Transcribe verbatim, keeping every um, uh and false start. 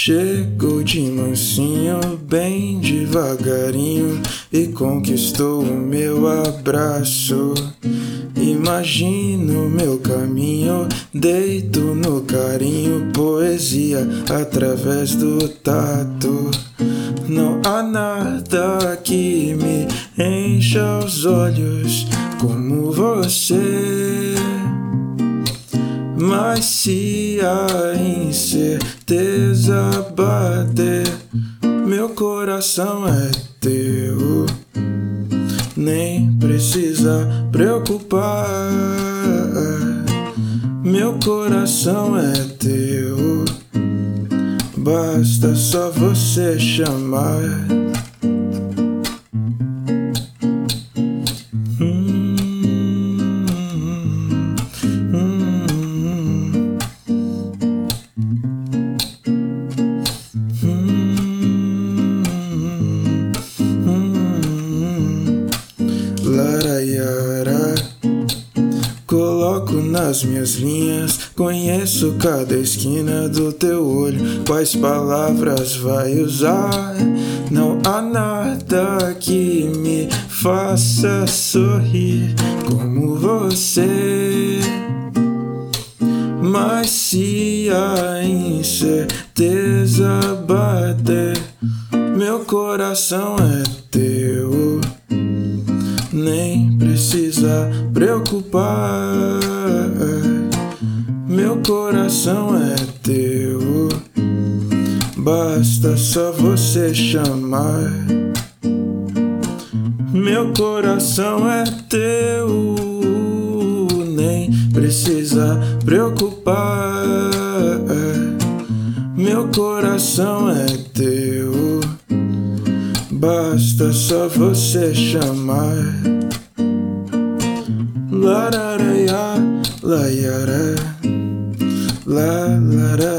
Chegou de mansinho, bem devagarinho, e conquistou o meu abraço. Imagino meu caminho, deito no carinho, poesia através do tato. Não há nada que me encha os olhos como você. Mas se a incerteza bater, meu coração é teu. Nem precisa preocupar, meu coração é teu. Basta só você chamar. hum, hum, hum, hum. Laraiara, coloco nas minhas linhas, conheço cada esquina do teu olho. Quais palavras vai usar? Não há nada que me faça sorrir como você. Mas se a incerteza bater, meu coração é teu. Nem precisa preocupar, meu coração é teu. Basta só você chamar. Meu coração é teu. Nem precisa preocupar, meu coração é teu. Basta só você chamar. Lararaiá, laiara, la, lara.